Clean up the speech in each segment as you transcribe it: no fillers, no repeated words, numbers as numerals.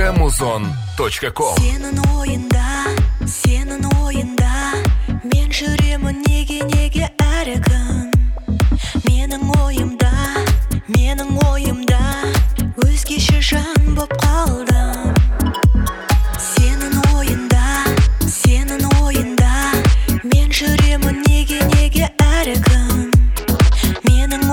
Muzon.com. Сенің ойында мен жүремін неге әркім. Менің ойымда өзгеше жан боп қалдым. Сенің ойында мен жүремін неге әркім. Менің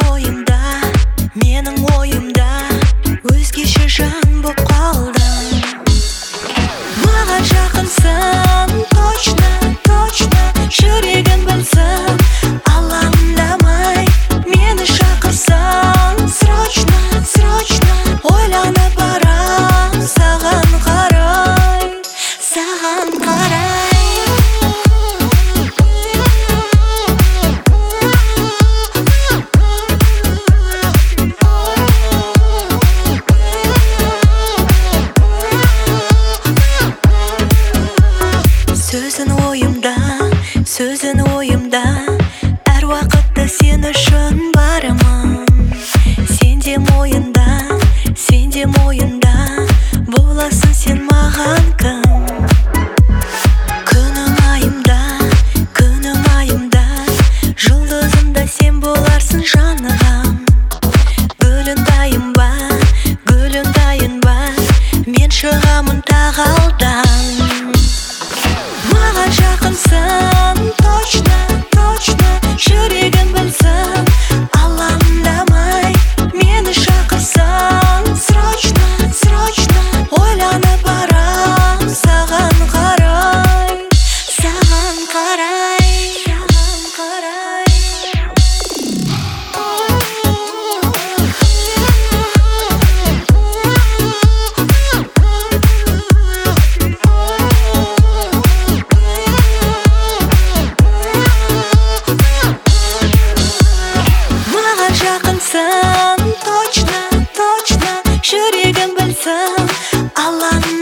ойымда өзгеше жан боп қалдым. Маған жақынсың, точно жүрегін білсін. Алаңдамай мені шақырсаң, срочно ойланып барам саған қарай. Сөзін ойымда әр уақытта сен үшін бармын. Сен де мойында боласың сен маған кім. Күнім айымда жұлдызымда сен боларсың жанығым. Гүлін дайын ба мен шығамын тағалдан. Маған жақынсың, точно жүрегін білсін. Алаңдамай мені шақырсаң, срочно ойланып барам саған қарай. Жақынсың, точно жүрегін білсін.